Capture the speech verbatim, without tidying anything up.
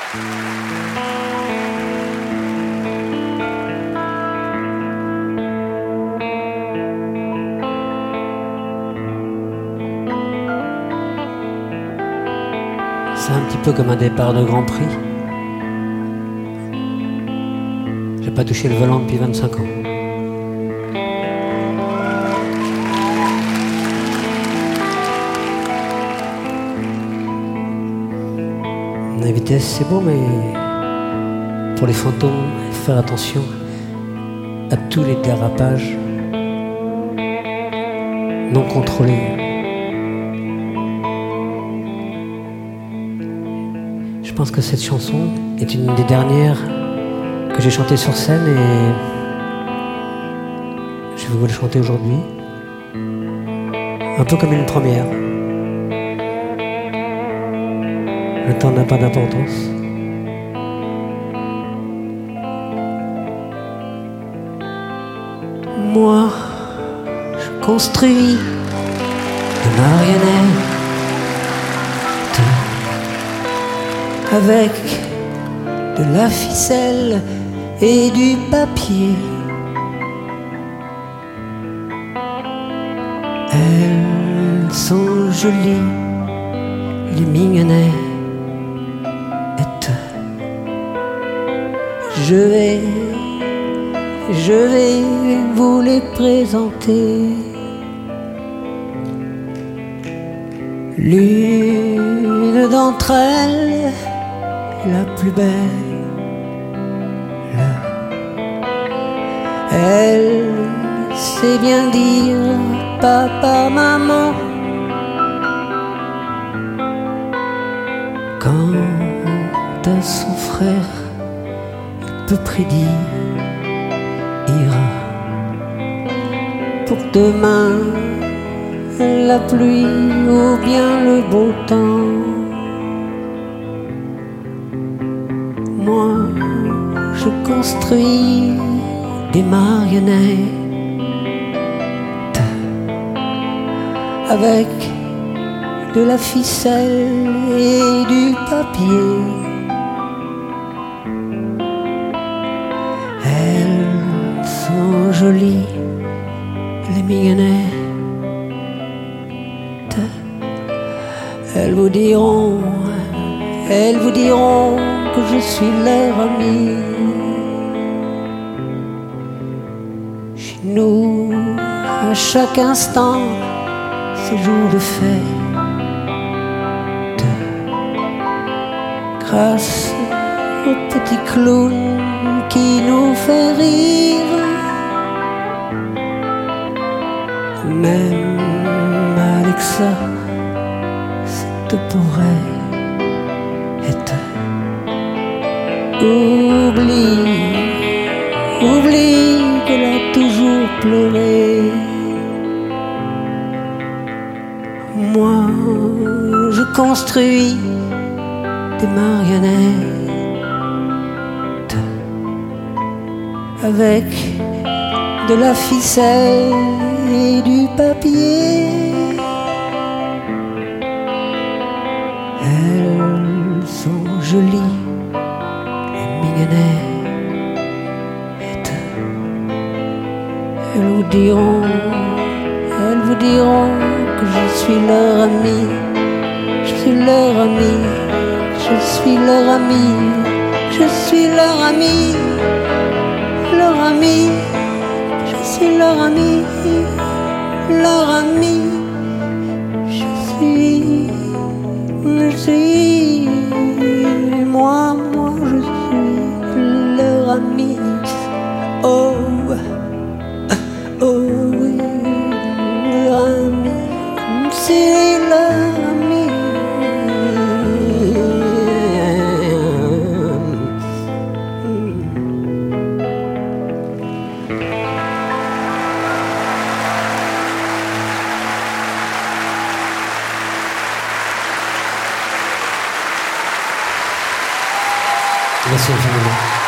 C'est un petit peu comme un départ de Grand Prix. J'ai pas touché le volant depuis vingt-cinq ans. La vitesse c'est beau, mais pour les fantômes, faire attention à tous les dérapages non contrôlés. Je pense que cette chanson est une des dernières que j'ai chantées sur scène et je vais vous la chanter aujourd'hui. Un peu comme une première. Le temps n'a pas d'importance. Moi, je construis des marionnettes avec de la ficelle et du papier. Elles sont jolies, les mignonnettes. Je vais, je vais vous les présenter. L'une d'entre elles, la plus belle, elle sait bien dire papa, maman. Quant à son frère, il peut prédire ira pour demain la pluie ou bien le beau temps. Moi, je construis des marionnettes avec de la ficelle et du papier. Elles sont jolies, les mignonnettes. Elles vous diront, elles vous diront que je suis leur ami. Chez nous, à chaque instant, c'est jour de fête. Grâce au petit clown qui nous fait rire. Même Alexa, cette pourrait oublie, oublie qu'elle a toujours pleuré. Moi, je construis des marionnettes avec de la ficelle et du papier. Elles sont jolies, les mignonnettes. Elles vous diront, elles vous diront que je suis leur ami. Je suis leur ami, je suis leur ami, je suis leur ami, leur ami, je suis leur ami, leur ami, je suis, je suis, moi, moi, je suis leur ami. Oh, oh oui, leur ami, c'est leur ami. Merci infiniment.